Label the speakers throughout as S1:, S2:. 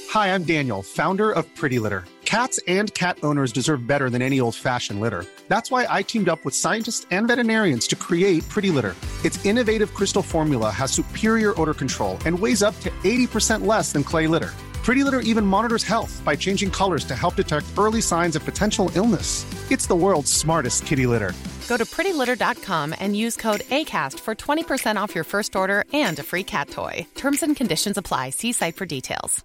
S1: Hi, I'm Daniel, founder of Pretty Litter. Cats and cat owners deserve better than any old-fashioned litter. That's why I teamed up with scientists and veterinarians to create Pretty Litter. Its innovative crystal formula has superior odor control and weighs up to 80% less than clay litter. Pretty Litter even monitors health by changing colors to help detect early signs of potential illness. It's the world's smartest kitty litter.
S2: Go to prettylitter.com and use code ACAST for 20% off your first order and a free cat toy. Terms and conditions apply. See site for details.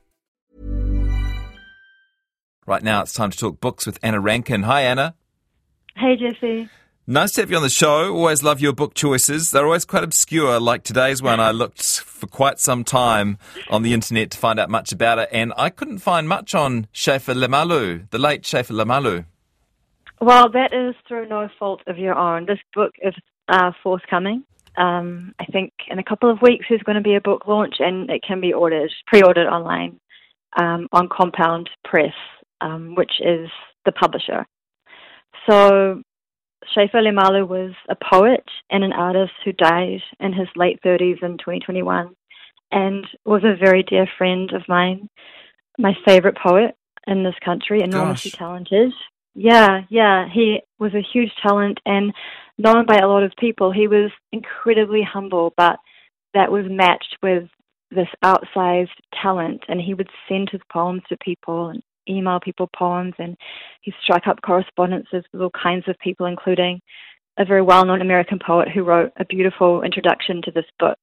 S3: Right now it's time to talk books with Anna Rankin. Hi, Anna.
S4: Hey, Jesse.
S3: Nice to have you on the show. Always love your book choices. They're always quite obscure. Like today's one, I looked for quite some time on the internet to find out much about it, and I couldn't find much on Schaefer Lemalu, the late Schaefer Lemalu.
S4: Well, that is through no fault of your own. This book is forthcoming. I think in a couple of weeks there's going to be a book launch, and it can be pre-ordered online on Compound Press, which is the publisher. So Schaefer Lemalu was a poet and an artist who died in his late 30s in 2021 and was a very dear friend of mine, my favorite poet in this country, enormously talented. Yeah, he was a huge talent and known by a lot of people. He was incredibly humble, but that was matched with this outsized talent, and he would send his poems to people and email people poems, and he struck up correspondences with all kinds of people, including a very well-known American poet who wrote a beautiful introduction to this book.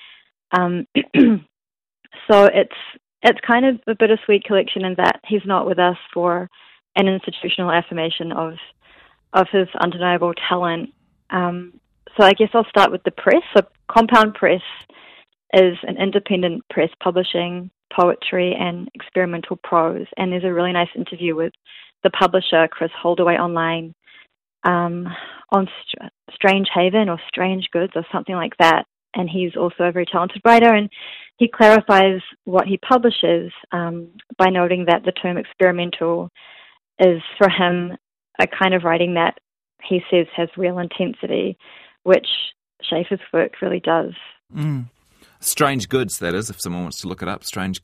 S4: So it's kind of a bittersweet collection in that he's not with us for an institutional affirmation of his undeniable talent. So I guess I'll start with the press. So Compound Press is an independent press publishing poetry and experimental prose, and there's a really nice interview with the publisher, Chris Holdaway, online on Strange Haven or Strange Goods or something like that, and he's also a very talented writer, and he clarifies what he publishes by noting that the term experimental is for him a kind of writing that he says has real intensity, which Schaefer's work really does.
S3: Strange Goods, that is, if someone wants to look it up,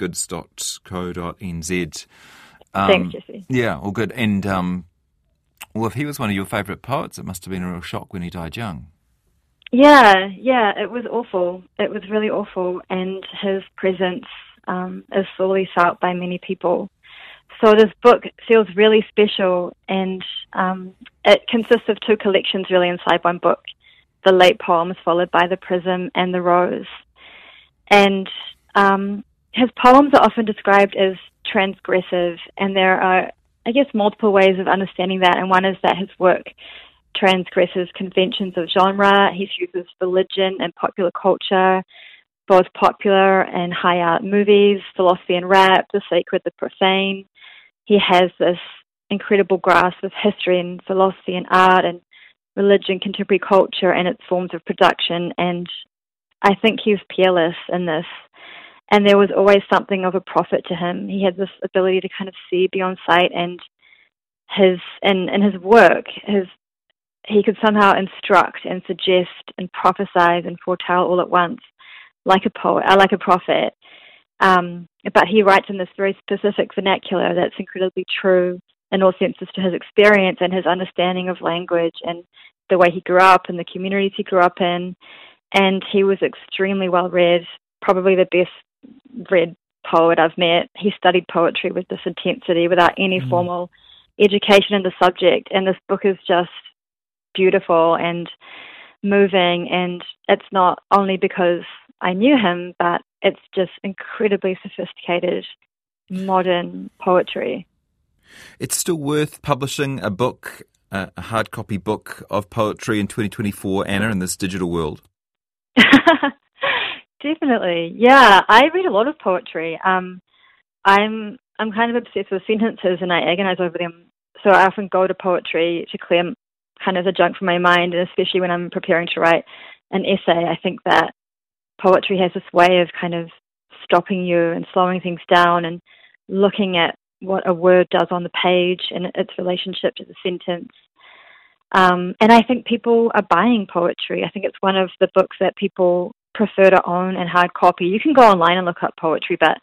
S3: strangegoods.co.nz.
S4: Thanks, Jesse.
S3: Yeah, all good. And, well, if he was one of your favourite poets, it must have been a real shock when he died young.
S4: Yeah, it was awful. It was really awful, and his presence is sorely felt by many people. So this book feels really special, and it consists of two collections really inside one book, the late poems followed by the Prism and the Rose. And his poems are often described as transgressive, and there are, I guess, multiple ways of understanding that, and one is that his work transgresses conventions of genre. He uses religion and popular culture, both popular and high art movies, philosophy and rap, the sacred, the profane. He has this incredible grasp of history and philosophy and art and religion, contemporary culture and its forms of production, and I think he's peerless in this. And there was always something of a prophet to him. He had this ability to kind of see beyond sight, and in his work, he could somehow instruct and suggest and prophesize and foretell all at once, like a poet, like a prophet. But he writes in this very specific vernacular that's incredibly true in all senses to his experience and his understanding of language and the way he grew up and the communities he grew up in. And he was extremely well read, probably the best read poet I've met. He studied poetry with this intensity without any formal education in the subject. And this book is just beautiful and moving. And it's not only because I knew him, but it's just incredibly sophisticated, modern poetry.
S3: It's still worth publishing a book, a hard copy book of poetry in 2024, Anna, in this digital world.
S4: Definitely. Yeah, I read a lot of poetry. I'm kind of obsessed with sentences, and I agonize over them. So I often go to poetry to clear kind of the junk from my mind, and especially when I'm preparing to write an essay, I think that poetry has this way of kind of stopping you and slowing things down and looking at what a word does on the page and its relationship to the sentence. And I think people are buying poetry. I think it's one of the books that people prefer to own in hard copy. You can go online and look up poetry, but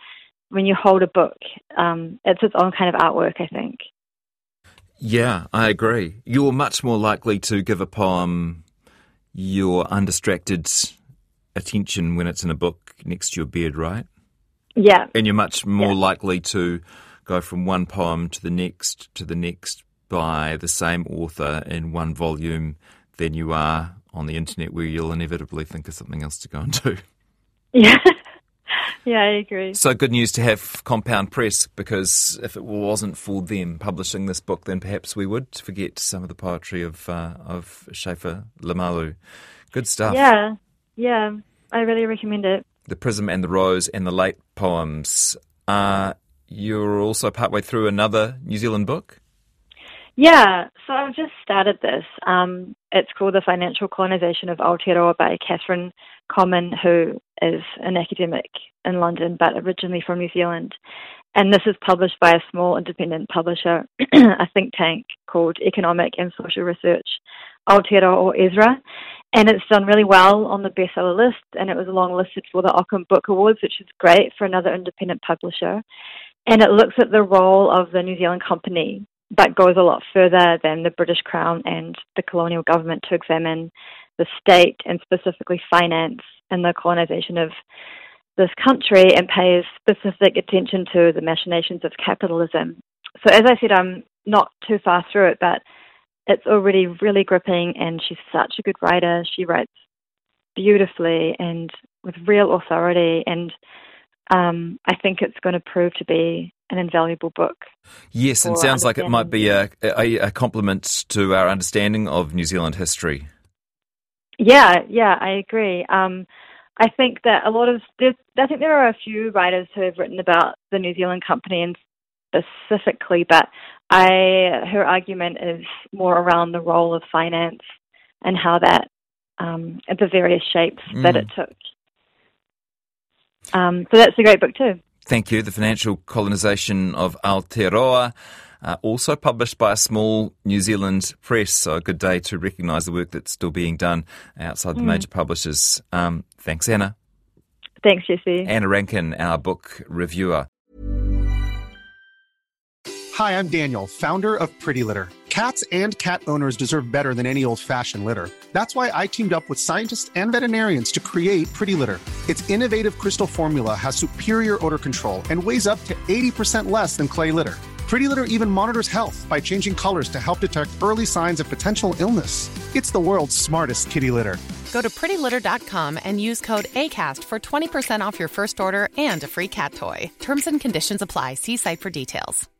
S4: when you hold a book, it's its own kind of artwork, I think.
S3: Yeah, I agree. You're much more likely to give a poem your undistracted attention when it's in a book next to your bed, right?
S4: Yeah.
S3: And you're much more likely to go from one poem to the next by the same author in one volume than you are on the internet, where you'll inevitably think of something else to go and do.
S4: Yeah. Yeah, I agree.
S3: So good news to have Compound Press, because if it wasn't for them publishing this book, then perhaps we would forget some of the poetry of Schaefer Lemalu. Good stuff.
S4: Yeah, I really recommend it.
S3: The Prism and the Rose and the Late poems. You're also partway through another New Zealand book?
S4: Yeah, so I've just started this. It's called The Financial Colonisation of Aotearoa by Catherine Common, who is an academic in London but originally from New Zealand. And this is published by a small independent publisher, a think tank called Economic and Social Research Aotearoa, or ESRA. And it's done really well on the bestseller list, and it was longlisted for the Ockham Book Awards, which is great for another independent publisher. And it looks at the role of the New Zealand company, but goes a lot further than the British Crown and the colonial government to examine the state and specifically finance and the colonisation of this country, and pays specific attention to the machinations of capitalism. So as I said, I'm not too far through it, but it's already really gripping, and she's such a good writer. She writes beautifully and with real authority, and I think it's going to prove to be an invaluable book.
S3: Yes, and sounds like it might be a compliment to our understanding of New Zealand history. Yeah,
S4: I agree. I think that there are a few writers who have written about the New Zealand company and specifically, but her argument is more around the role of finance and how that, the various shapes that it took. So that's a great book too.
S3: Thank you. The Financial Colonisation of Aotearoa, also published by a small New Zealand press. So a good day to recognise the work that's still being done outside the major publishers. Thanks, Anna.
S4: Thanks, Jesse.
S3: Anna Rankin, our book reviewer.
S1: Hi, I'm Daniel, founder of Pretty Litter. Cats and cat owners deserve better than any old-fashioned litter. That's why I teamed up with scientists and veterinarians to create Pretty Litter. Its innovative crystal formula has superior odor control and weighs up to 80% less than clay litter. Pretty Litter even monitors health by changing colors to help detect early signs of potential illness. It's the world's smartest kitty litter.
S2: Go to prettylitter.com and use code ACAST for 20% off your first order and a free cat toy. Terms and conditions apply. See site for details.